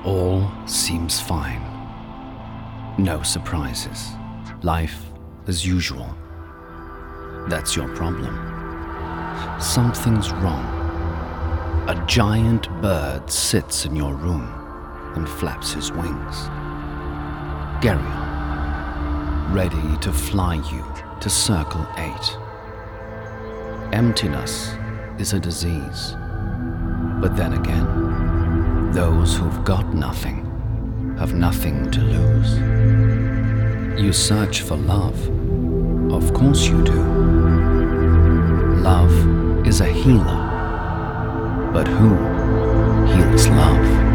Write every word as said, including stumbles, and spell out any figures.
All seems fine. No surprises. Life as usual. That's your problem. Something's wrong. A giant bird sits in your room and flaps his wings. Geryon, ready to fly you to Circle eight. Emptiness is a disease. But then again, those who've got nothing have nothing to lose. You search for love. Of course you do. Love is a healer. But who heals love?